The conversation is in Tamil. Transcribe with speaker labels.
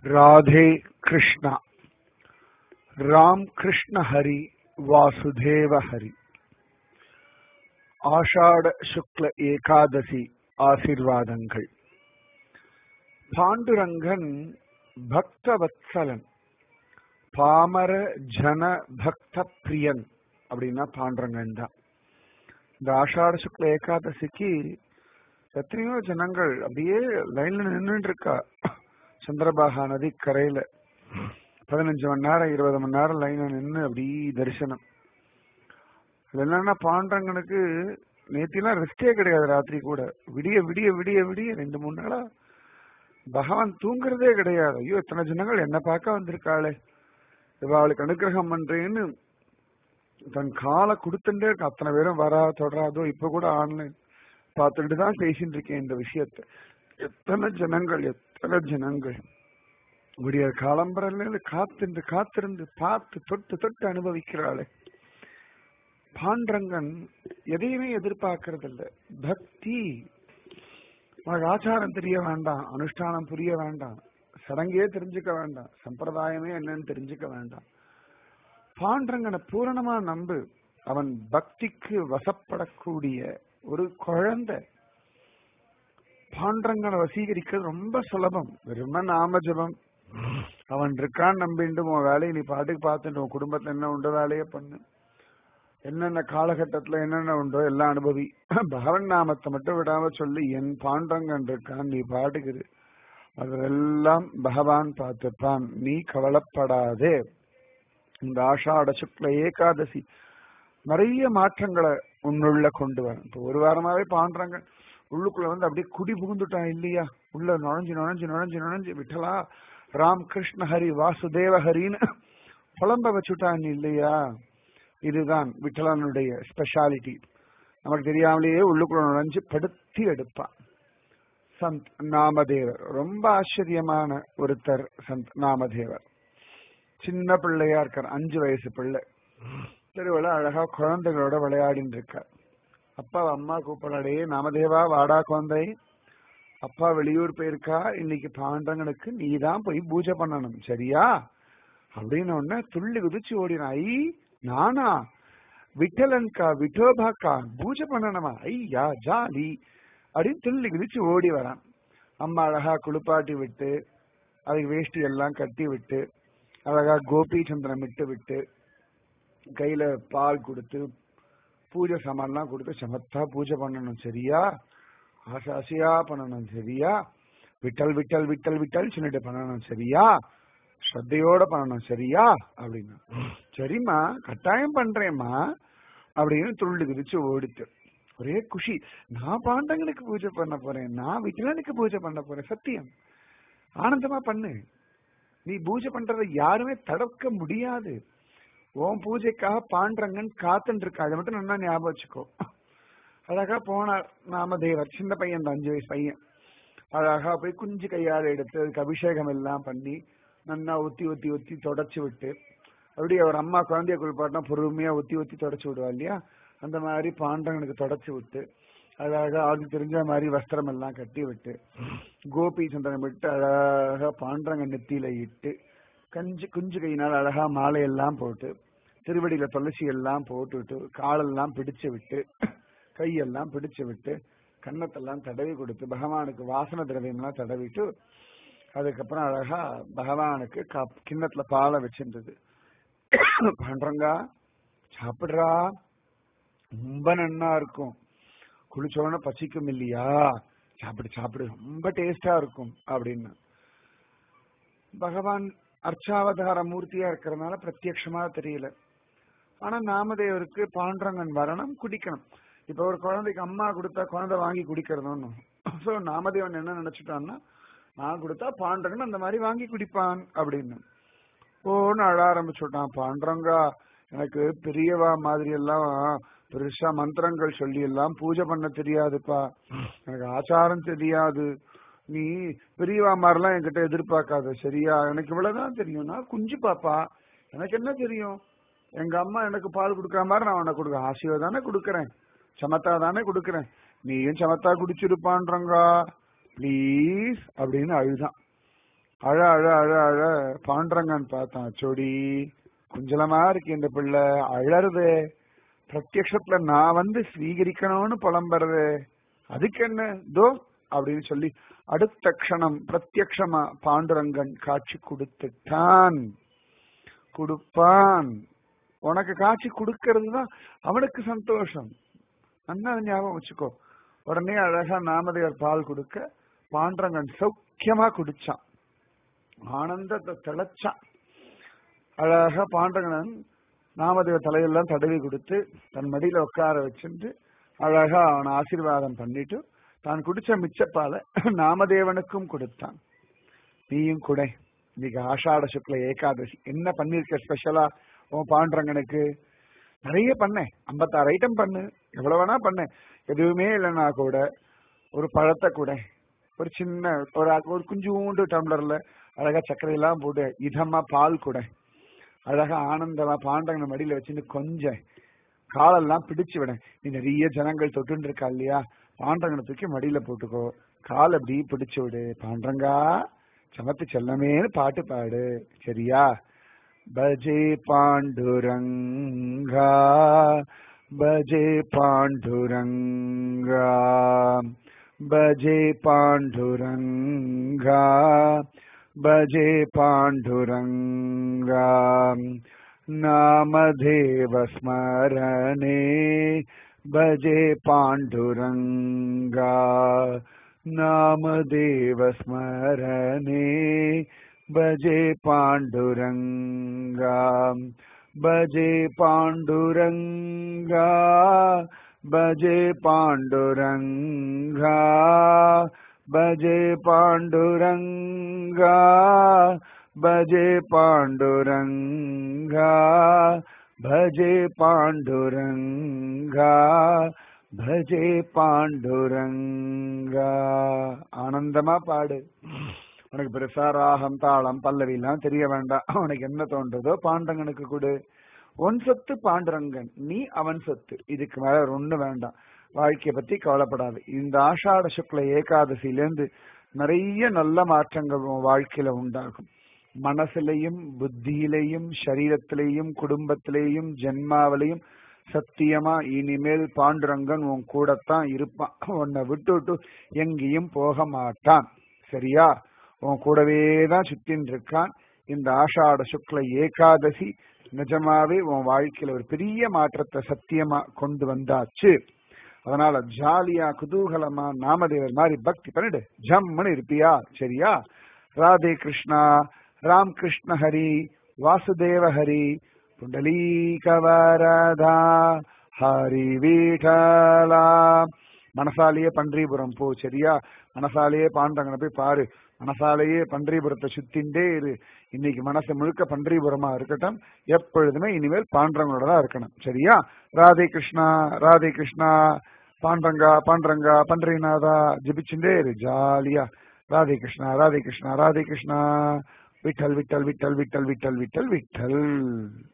Speaker 1: राधे कृष्णा। राम कृष्ण हरि वासुदेव हरि। आषाढ़ शुक्ल एकादशी आशीर्वादங்கள். பாண்டுரங்கன் பக்தவத்சலன், பாமர ஜன பக்த பிரியன் அப்படின்னா பாண்டுரங்கன் தான். இந்த ஆஷாட சுக்ல ஏகாதசிக்கு எத்தனையோ ஜனங்கள் அப்படியே லைன்ல நின்றுட்டு இருக்கா. சந்திரபாகா நதி கரையில 15 மணி நேரம் 20 மணி நேரம் லைன்ல நின்று அப்படி தரிசனம். என்னன்னா பாண்டரங்கனுக்கு நேத்திலாம் ரெஸ்டே கிடையாது. ராத்திரி கூட விடிய விடிய விடிய விடிய 2-3 நாளா பகவான் தூங்குறதே கிடையாது. ஐயோ எத்தனை ஜனங்கள் என்ன பார்க்க வந்திருக்காளே, இவாளுக்கு அனுகிரகம் பண்றேன்னு தன் காலை கொடுத்துட்டே இருக்க. அத்தனை பேரும் வரா தொடராதோ. இப்ப கூட ஆன்லைன் பார்த்துட்டு தான் பேசிட்டு இருக்கேன் இந்த விஷயத்த. எத்தனை ஜனங்கள் விடிய காலம்பரிலிருந்து காத்திருந்து பார்த்து தொட்டு தொட்டு அனுபவிக்கிறாளே. பாண்டரங்கன் எதையுமே எதிர்பார்க்கறது இல்லை. பக்தி. உனக்கு ஆச்சாரம் தெரிய வேண்டாம், அனுஷ்டானம் புரிய வேண்டாம், சடங்கே தெரிஞ்சுக்க வேண்டாம், சம்பிரதாயமே என்னன்னு தெரிஞ்சுக்க வேண்டாம். பாண்டரங்கனை பூரணமா நம்பு. அவன் பக்திக்கு வசப்படக்கூடிய ஒரு குழந்தை. பாண்டரங்கனை வசீகரிக்கிறது ரொம்ப சுலபம். வெறும நாம ஜபம். அவன் இருக்கான்னு நம்பிட்டு உன் வேலையை நீ பாட்டுக்கு பார்த்துட்டு உன் குடும்பத்துல என்ன உண்டோ வேலையை பண்ணு. என்னென்ன காலகட்டத்துல என்னென்ன உண்டோ எல்லாம் அனுபவி. பகவன் நாமத்தை மட்டும் விடாம சொல்லி என் பாண்டரங்கன் இருக்கான், நீ பாட்டுக்குது, அதெல்லாம் பகவான் பார்த்துப்பான், நீ கவலைப்படாதே. இந்த ஆஷாட சுக்ல ஏகாதசி நிறைய மாற்றங்களை உன்னுள்ள கொண்டு வர. இப்போ ஒரு வாரமாவே பாண்டரங்கன் உள்ளுக்குள்ள வந்து அப்படியே குடி புகுந்துட்டான் இல்லையா. உள்ள நுழைஞ்சு நுழைஞ்சு நுழைஞ்சு நுழைஞ்சு விட்டலா ராம் கிருஷ்ண ஹரி வாசுதேவ ஹரின்னு புலம்ப வச்சுட்டான் இல்லையா. இதுதான் விட்டலனுடைய ஸ்பெஷாலிட்டி. நமக்கு தெரியாமலேயே உள்ளுக்குள்ள நுழைஞ்சு படுத்தி எடுப்பான். சந்த் நாமதேவர் ரொம்ப ஆச்சரியமான ஒருத்தர். சந்த் நாமதேவர் சின்ன பிள்ளையா இருக்கார், 5 வயசு பிள்ளை. தெருவில் அழகா குழந்தைகளோட விளையாடின்னு இருக்கார். அப்பா அம்மா கூப்பிடாடே நாமதேவா வாடா குழந்தை, அப்பா வெளியூர் போயிருக்கா, இன்னைக்கு பாண்டரங்கனுக்கு நீ தான் போய் பூஜை பண்ணணும் சரியா அப்படின்னு உடனே துள்ளி குதிச்சு ஓடினான். ஐ நானா, விட்டலன்கா விட்டோபாக்கா பூஜை பண்ணணுமா, ஐயா ஜாலி அப்படின்னு துள்ளி குதிச்சு ஓடி வரான். அம்மா அழகா குளிப்பாட்டி விட்டு அதுக்கு வேஷ்டி எல்லாம் கட்டி விட்டு அழகா கோபி சந்திரன் விட்டு கையில பால் கொடுத்து பூஜை சாமான்லாம் கொடுத்து சமத்தா பூஜை பண்ணணும் சரியா, ஆசாசியா பண்ணணும் சரியா, விட்டல் விட்டல் விட்டல் விட்டல் சொல்லிட்டு பண்ணணும் சரியா, ஸ்ரத்தையோட பண்ணணும் சரியா அப்படின்னா. சரிம்மா கட்டாயம் பண்றேம்மா அப்படின்னு துள்ளி குதிச்சு ஓடிட்டு ஒரே குஷி. நான் பாண்டரங்கனுக்கு பூஜை பண்ண போறேன், நான் விட்டலனுக்கு பூஜை பண்ண போறேன், சத்தியம் ஆனந்தமா பண்ணு. நீ பூஜை பண்றதை யாருமே தடுக்க முடியாது. உன் பூஜைக்காக பாண்டரங்கன் காத்துட்டு இருக்கா, அதை மட்டும் நல்லா ஞாபகம் வச்சுக்கோ. அழகா போனார் நாமதேவர். சின்ன பையன், 5 வயசு பையன். அழகா போய் குஞ்சு கையால் எடுத்து அதுக்கு அபிஷேகம் எல்லாம் பண்ணி நல்லா ஒத்தி ஒத்தி ஒத்தி தொடச்சு விட்டு, அப்படி அவர் அம்மா குழந்தைய குளிப்பாட்டினா பொறுமையா ஒத்தி ஒத்தி தொடச்சு விடுவா இல்லையா, அந்த மாதிரி பாண்டரங்கனுக்கு தொடச்சு விட்டு அழகா அது தெரிஞ்ச மாதிரி வஸ்திரம் எல்லாம் கட்டி விட்டு கோபி சந்திரன் விட்டு அழகா பாண்டரங்கன் நெத்தியில இட்டு குஞ்சு கையினால் அழகா மாலையெல்லாம் போட்டு திருவடியில துளசி எல்லாம் போட்டுவிட்டு காலெல்லாம் பிடிச்சு விட்டு கையெல்லாம் பிடிச்சு விட்டு கன்னத்தெல்லாம் தடவி கொடுத்து பகவானுக்கு வாசன திரவியம்லாம் தடவிட்டு அதுக்கப்புறம் அழகா பகவானுக்கு கிண்ணத்துல பாலை வச்சிருந்தது. பாண்டரங்கா சாப்பிடுறா, ரொம்ப நன்னா இருக்கும், குளிச்சோன்னு பசிக்கும் இல்லையா, சாப்பிடு சாப்பிடு ரொம்ப டேஸ்டா இருக்கும் அப்படின்னு. பகவான் அர்ச்சாவதார மூர்த்தியா இருக்கிறதுனால பிரத்யட்சமா தெரியல. ஆனா நாமதேவருக்கு பாண்டரங்கன் வரணும், குடிக்கணும். இப்ப ஒரு குழந்தைக்கு அம்மா கொடுத்தா குழந்தை வாங்கி குடிக்கிறதுன்னு. சோ நாமதேவன் என்ன நினைச்சுட்டான்னா, நான் கொடுத்தா பாண்டரங்கன் அந்த மாதிரி வாங்கி குடிப்பான் அப்படின்னு. ஓன்னு அழ ஆரம்பிச்சுட்டான். பாண்டரங்கா எனக்கு பெரியவா மாதிரி எல்லாம் பெருசா மந்திரங்கள் சொல்லி எல்லாம் பூஜை பண்ண தெரியாதுப்பா, எனக்கு ஆச்சாரம் தெரியாது, நீ பெரியவா மாதிரிலாம் என்கிட்ட எதிர்பார்க்காத சரியா, எனக்கு இவ்வளவுதான் தெரியும், நான் குஞ்சு பாப்பா, எனக்கு என்ன தெரியும், எங்க அம்மா எனக்கு பால் கொடுக்குற மாதிரி நான் உனக்கு கொடுக்க ஆசையோ தானே கொடுக்குறேன், சமத்தா தானே கொடுக்குறேன், நீயும் சமத்தா குடிச்சிருப்பான்றங்கா ப்ளீஸ் அப்படின்னு அழுதான். அழ அழ அழ அழ பாண்டரங்கன் பார்த்தான். சொடி குஞ்சலமா இருக்கு இந்த பிள்ளை, அழறது. பிரத்யக்ஷத்துல நான் வந்து ஸ்வீகரிக்கணும்னு புலம்புறது, அதுக்கு என்ன தோ அப்படின்னு சொல்லி அடுத்த க்ஷணம் பிரத்யக்ஷமா பாண்டுரங்கன் காட்சி கொடுத்துட்டான். கொடுப்பான். உனக்கு காட்சி கொடுக்கறது தான் அவனுக்கு சந்தோஷம். நல்லா ஞாபகம் வச்சுக்கோ. உடனே அழகா நாமதேவர் பால் கொடுக்க பாண்டரங்கன் சௌக்கியமா குடிச்சான், ஆனந்தத்தை திளைச்சான். அழகா பாண்டரங்கன் நாமதேவர் தலையெல்லாம் தடவி கொடுத்து தன் மடியில உட்கார வச்சுட்டு அழகா அவனை ஆசீர்வாதம் பண்ணிட்டு தான் குடிச்ச மிச்சப்பால நாமதேவனுக்கும் கொடுத்தான். நீயும் கூட இன்னைக்கு ஆஷாட சுக்ல ஏகாதசி என்ன பண்ணிருக்க ஸ்பெஷலா உன் பாண்டரங்கனுக்கு? நிறைய பண்ணேன், 56 ஐட்டம் பண்ணு, எவ்வளவு வேணா பண்ணேன். எதுவுமே இல்லைன்னா கூட ஒரு பழத்தை கூட, ஒரு சின்ன ஒரு குஞ்சூண்டு டம்ளர்ல அழகா சர்க்கரை எல்லாம் போட்டு இதமா பால் கூட, அழகா ஆனந்தமா பாண்டரங்கனை மடியில வச்சுட்டு கொஞ்சம் காலெல்லாம் பிடிச்சு விட. நீ நிறைய ஜனங்கள் தொட்டு இருக்கா இல்லையா, பாண்டரங்கனை தூக்கி மடியில போட்டுக்கோ, கால் அப்படி பிடிச்சு விடு, பாண்டரங்கா சமத்து செல்லமேன்னு பாட்டு பாடு, சரியா? பஜே பாண்டுரங்கா பஜே பாண்டுரங்கா பஜே பாண்டுரங்கா பஜே பாண்டுரங்கா நாமதேவ ஸ்மரணே பஜே பாண்டுரங்கா நாமதேவ ஸ்மரணே பஜே பாண்டுரங்கா பஜே பாண்டுரங்கா பஜே பாண்டுரங்கா பஜே பாண்டுரங்கா பஜே பாண்டுரங்கா பஜே பாண்டுரங்கா பஜே பாண்டுரங்கா. ஆனந்தமா பாடு. உனக்கு பெருசா ராகம் தாளம் பல்லவி எல்லாம் தெரிய வேண்டாம். உனக்கு என்ன தோன்றதோ பாண்டரங்கனுக்கு கொடு. உன் சொத்து பாண்டுரங்கன், நீ அவன் சொத்து. இதுக்கு மேல ஒண்ணு வேண்டாம். வாழ்க்கைய பத்தி கவலைப்படாது. இந்த ஆஷாட சுக்ல ஏகாதசியிலேருந்து நிறைய நல்ல மாற்றங்கள் உன் வாழ்க்கையில உண்டாகும். மனசுலையும் புத்தியிலையும் சரீரத்திலையும் குடும்பத்திலையும் ஜென்மாவிலையும் சத்தியமா இனிமேல் பாண்டுரங்கன் உன் கூடத்தான் இருப்பான். உன்னை விட்டு எங்கேயும் போக மாட்டான், சரியா? உன் கூடவே தான் சுத்தின்னு இருக்கான். இந்த ஆஷாட சுக்ல ஏகாதசி நிஜமாவே உன் வாழ்க்கையில ஒரு பெரிய மாற்றத்தை சத்தியமா கொண்டு வந்தாச்சு. அதனால ஜாலியா குதூகலமா நாமதேவர் மாதிரி பக்தி பண்ணிடு, ஜம்முன்னு இருப்பியா, சரியா? ராதே கிருஷ்ணா, ராம் கிருஷ்ண ஹரி, வாசுதேவ ஹரி, புண்டலீகவரதா, ஹரி வீடலா. மனசாலேயே பன்றிபுரம் போ, சரியா? மனசாலேயே பாண்டரங்கனை போய் பாரு, மனசாலேயே பன்றிபுரத்தை சுத்தின்றே இரு. இன்னைக்கு மனசு முழுக்க பன்றிபுரமா இருக்கட்டும், எப்பொழுதுமே இனிமேல் பாண்டரங்களோட தான் இருக்கணும், சரியா? ராதே கிருஷ்ணா, ராதே கிருஷ்ணா, பாண்டரங்கா பாண்டரங்கா பன்றிநாதா ஜபிச்சுட்டே இரு ஜாலியா. ராதே கிருஷ்ணா, ராதே கிருஷ்ணா, ராதே கிருஷ்ணா, விட்டல் விட்டல் விட்டல் விட்டல் விட்டல் விட்டல் விட்டல்.